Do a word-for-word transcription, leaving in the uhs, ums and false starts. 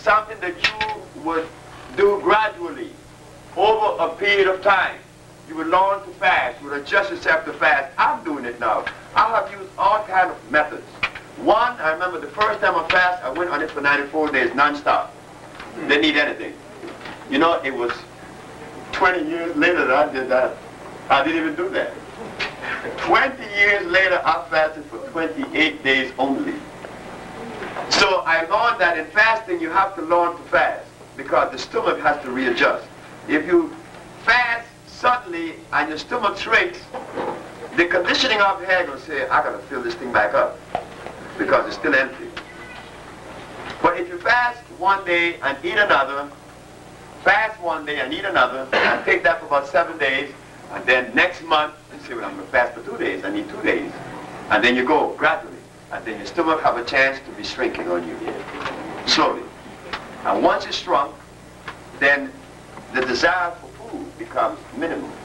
something that you would do gradually over a period of time. You would learn to fast. You would adjust yourself to fast. I'm doing it now. I have used all kinds of methods. One, I remember the first time I fasted, I went on it for ninety-four days non-stop. Didn't eat anything. You know, it was twenty years later that I did that. I didn't even do that. twenty years later, I fasted for twenty-eight days only. So I learned that in fasting, you have to learn to fast because the stomach has to readjust. If you fast suddenly and your stomach shrinks, the conditioning of your head will say, I gotta fill this thing back up because it's still empty. But if you fast one day and eat another, fast one day and eat another, and take that for about seven days, and then next month, you say, well, I'm gonna fast for two days, I need two days. And then you go gradually, and then your stomach have a chance to be shrinking on you, slowly. And once it's shrunk, then the desire for food becomes minimal.